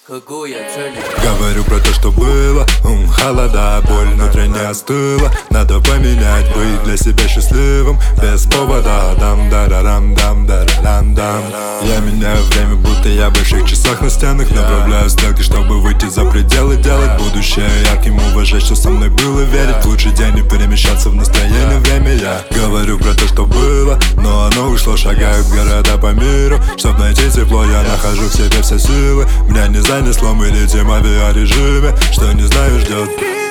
Говорю про то, что было, холода, боль внутренне остыла. Надо поменять, быть для себя счастливым без повода. Дам-дарарам-дам-дарарам-дам. Я меняю время, будто я в больших часах на стенах. Направляю стрелки, чтобы выйти за пределы, делать будущее ярким, уважать, что со мной было, верить в лучший день и перемещаться в настроение время. Я говорю про то, что было, но оно ушло. Шагаю в города по миру, чтоб найти тепло. Я нахожу в себе все силы. Меня не занесло, мы летим в авиарежиме. Что не знаю, ждет.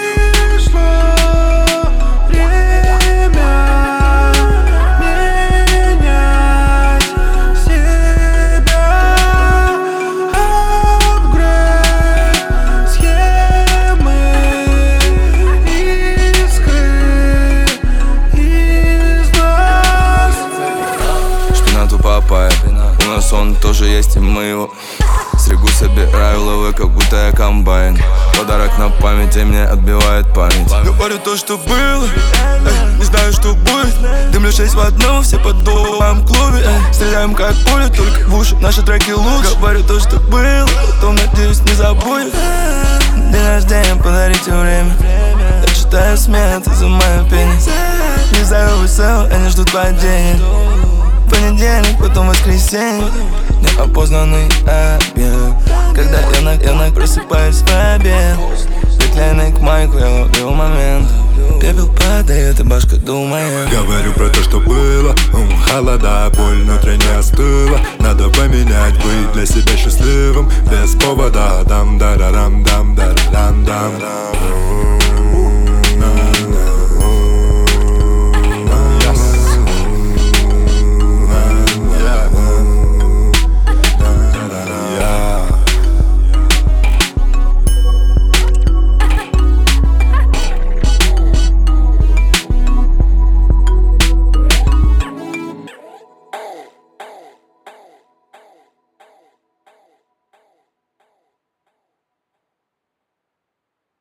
У нас он тоже есть, и мы его стригу, собираю лавы, как будто я комбайн. Подарок на память, и мне отбивает память. Говорю то, что было, не знаю, что будет. Дымлю 6 в одном, все под дулом клубе. Стреляем как пули, только в уши наши треки лучше. Говорю то, что было, потом, надеюсь, не забудет. День рождения, подарите время. Я читаю смех, ты за мою пение. Не знаю, высел, они ждут падения. Понедельник, потом воскресенье. Неопознанный обед. Когда я просыпаюсь в обед. Приклеенный к майку, я ловлю момент. Пепел падает, и башка думает. Говорю про то, что было, холода, боль внутренне остыла. Надо поменять, быть для себя счастливым без повода. Дам-дарарам-дам-дарарам-дам.